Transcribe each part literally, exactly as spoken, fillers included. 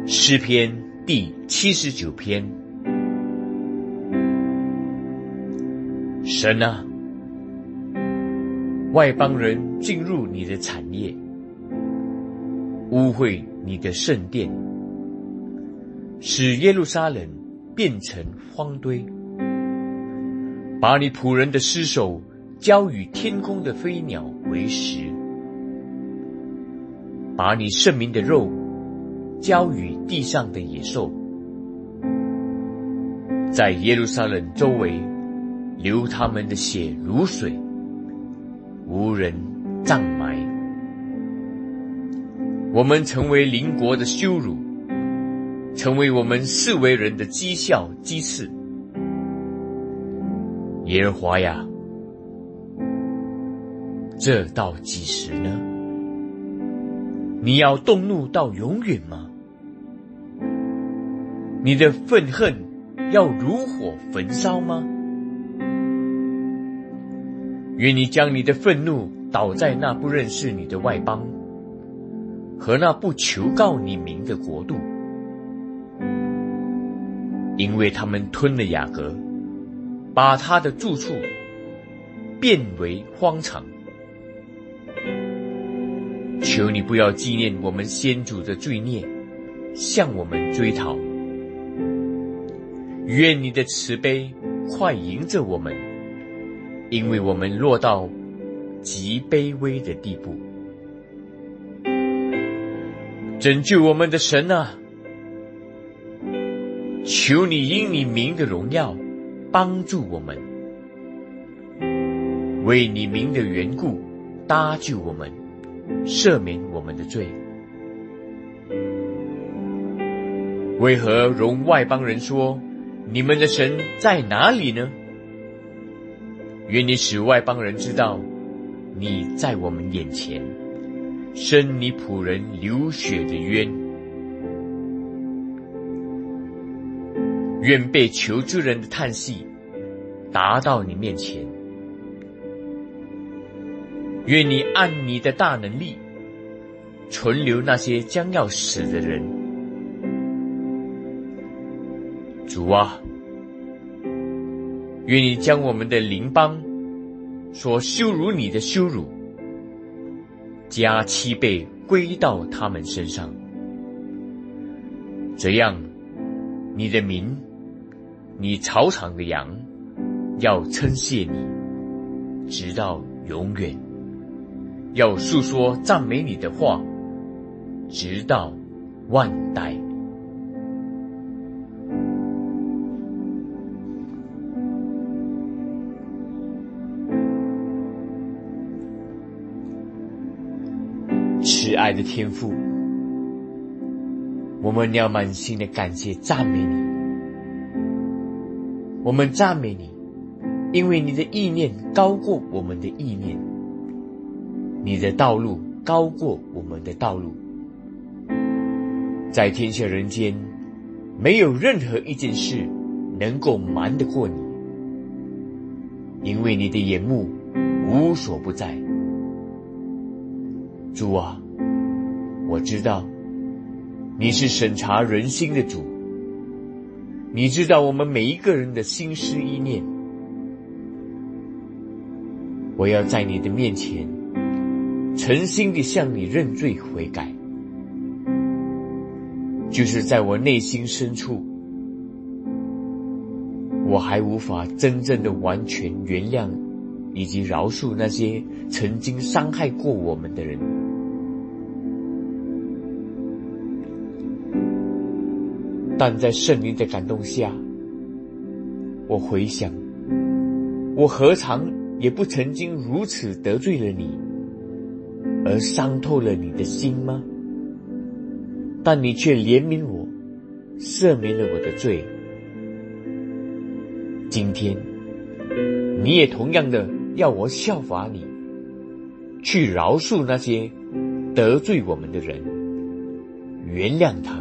诗篇第七十九篇。神啊，外邦人进入你的产业，污秽你的圣殿，使耶路撒冷变成荒堆，把你仆人的尸首交与天空的飞鸟为食，把你圣民的肉交与地上的野兽，在耶路撒冷周围流他们的血如水，无人葬埋。我们成为邻国的羞辱，成为我们四围人的讥笑讥刺。耶和华呀，这到几时呢？你要动怒到永远吗？你的愤恨要如火焚烧吗？愿你将你的愤怒倒在那不认识你的外邦和那不求告你名的国度，因为他们吞了雅各，把他的住处变为荒场。求你不要纪念我们先祖的罪孽，向我们追讨。愿你的慈悲快迎着我们，因为我们落到极卑微的地步。拯救我们的神啊，求你因你名的荣耀帮助我们，为你名的缘故搭救我们，赦免我们的罪。为何容外邦人说你们的神在哪里呢？愿你使外邦人知道你在我们眼前，伸你仆人流血的冤。愿被求之人的叹息达到你面前，愿你按你的大能力存留那些将要死的人。主啊，愿你将我们的邻邦所羞辱你的羞辱加七倍归到他们身上，这样你的民，你草场的羊要称谢你直到永远，要述说赞美你的话直到万代。慈爱的天父，我们要满心的感谢赞美你。我们赞美你，因为你的意念高过我们的意念，你的道路高过我们的道路。在天下人间，没有任何一件事能够瞒得过你，因为你的眼目无所不在。主啊，我知道你是审查人心的主，你知道我们每一个人的心思意念。我要在你的面前诚心地向你认罪悔改，就是在我内心深处，我还无法真正的完全原谅以及饶恕那些曾经伤害过我们的人。但在圣灵的感动下，我回想，我何尝也不曾经如此得罪了你，而伤透了你的心吗？但你却怜悯我，赦免了我的罪。今天你也同样的要我效法你，去饶恕那些得罪我们的人，原谅他们。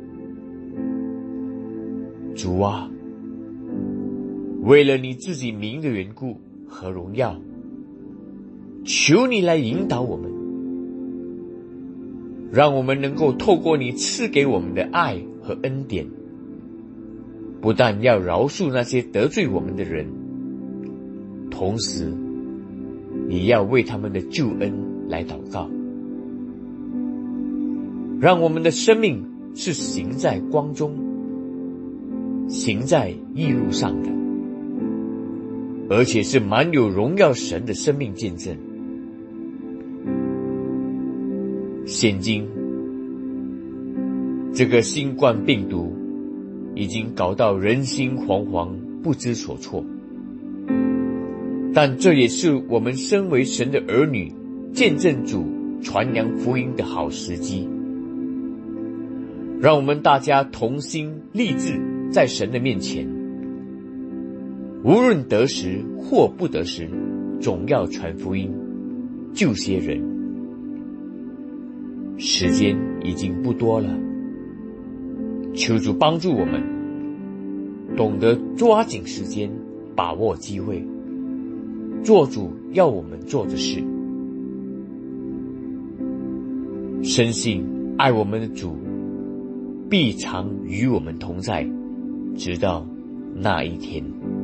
主啊，为了你自己名的缘故和荣耀，求你来引导我们， 让我们能够透过你赐给我们的爱和恩典，不但要饶恕那些得罪我们的人，同时也要为他们的救恩来祷告，让我们的生命是行在光中，行在义路上的，而且是满有荣耀神的生命见证。现今这个新冠病毒已经搞到人心惶惶，不知所措，但这也是我们身为神的儿女见证主传扬福音的好时机。让我们大家同心立志在神的面前，无论得时或不得时，总要传福音，救些人。时间已经不多了，求主帮助我们懂得抓紧时间，把握机会，做主要我们做的事。深信爱我们的主必常与我们同在，直到那一天。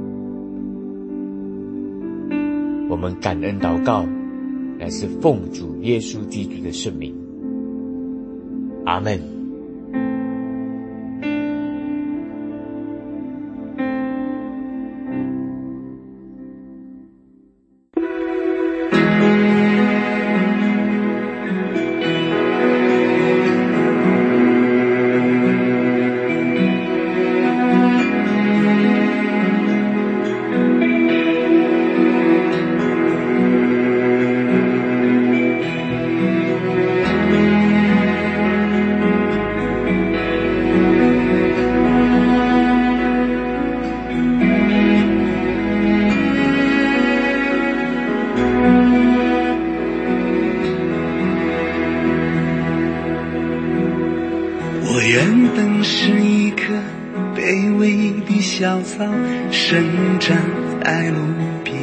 我们感恩祷告，乃是奉主耶稣基督的圣名。阿们。 小草生长在路边，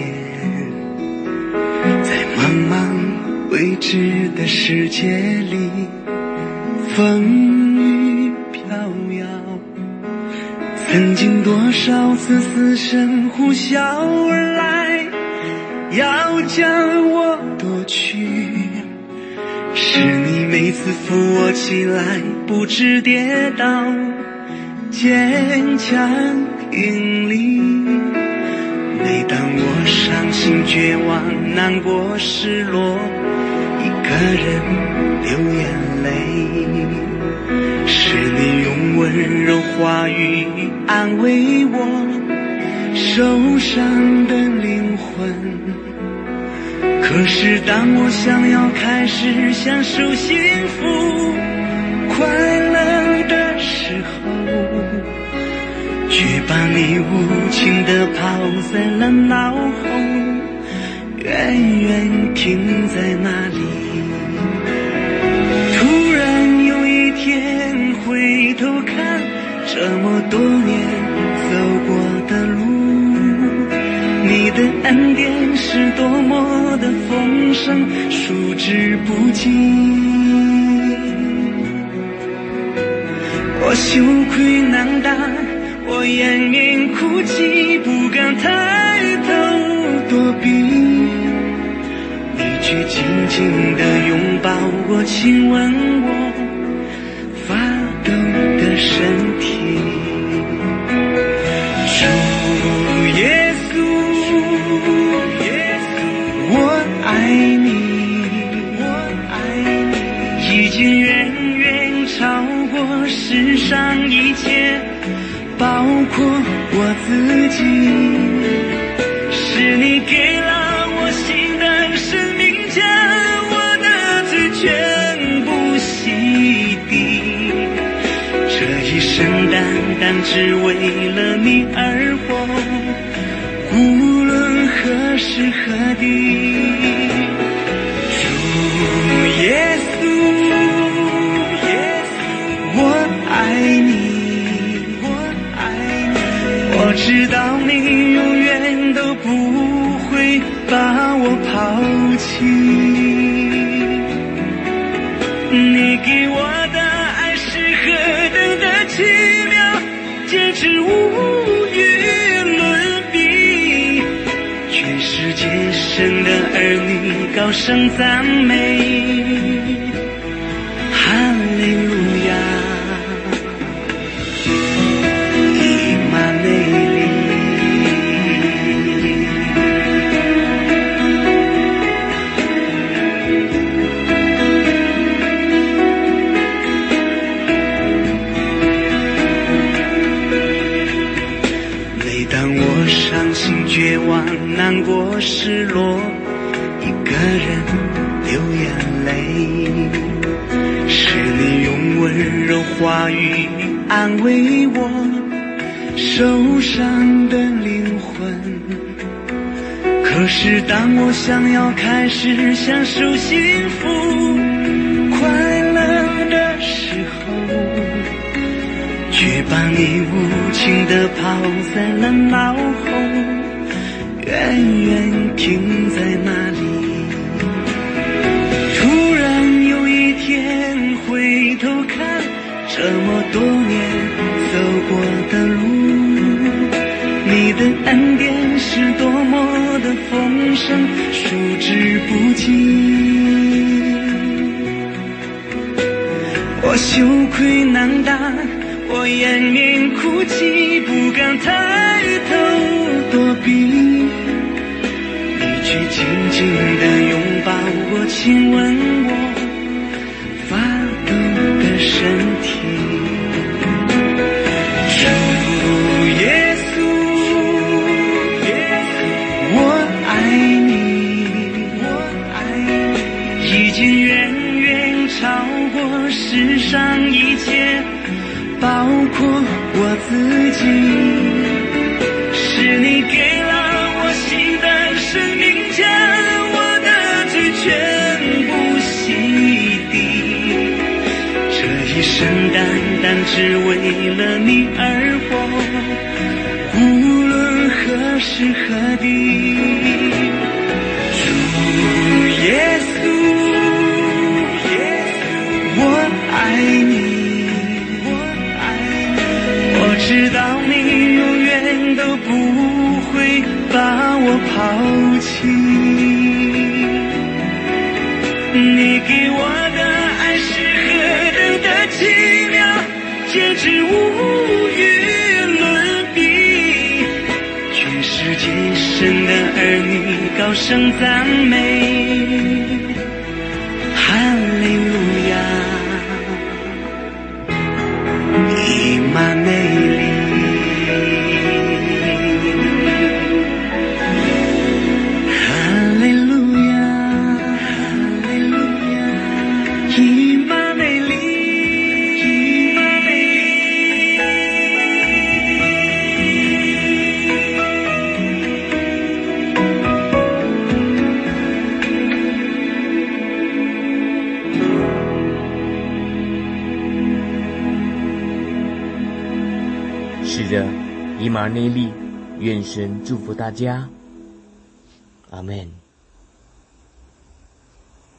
在茫茫未知的世界里，风雨飘摇。曾经多少次死神呼啸而来，要将我夺去，是你每次扶我起来，不知跌倒，坚强挺立。每当我伤心绝望难过失落，一个人流眼泪，是你用温柔话语安慰我受伤的灵魂。可是当我想要开始享受幸福快乐的时候，却把你无情地抛在了脑后，远远停在那里。突然有一天回头看，这么多年走过的路，你的恩典是多么的丰盛，数之不尽。我羞愧难当，我掩面哭泣，不敢抬头躲避，你却紧紧地拥抱我，亲吻我发抖的身体。主耶稣，我爱你，已经远远超过世上一切，包括我自己。是你给了我新的生命，将我的罪全部洗涤，这一生单单只为了你而活，无论何时何地。主耶稣，我爱你，我知道你永远都不会把我抛弃。 你给我的爱是何等的奇妙，简直无与伦比。全世界神的儿女高声赞美，哈利路亚，以马内利。每当我伤心绝望难过失落，一个人流眼泪，是你用温柔话语安慰我受伤的灵魂。可是当我想要开始享受幸福快乐的时候，却把你无情地抛在了脑后，远远停在那里。突然有一天回头看，这么多年走过的路，你的恩典是多么的丰盛，数之不尽。我羞愧难当，我掩面哭泣，不敢抬头躲避，你却紧紧地拥抱我，亲吻我发抖的身体。主耶稣，我爱你，我爱你，已经远远超过世上一切，包括我自己。是你给了我新的生命，将我的罪全部洗涤，这一生单单只为了你而活，无论何时何地。主耶稣，我爱你，我知道你永远都不会把我抛弃。你给我的爱是何等的奇妙，简直无与伦比。全世界神的儿女高声赞美，哈利路亚。以马内利，哈利路亚，哈利路亚，以马内利，以马内是的，以马内利，愿神祝福大家，阿们。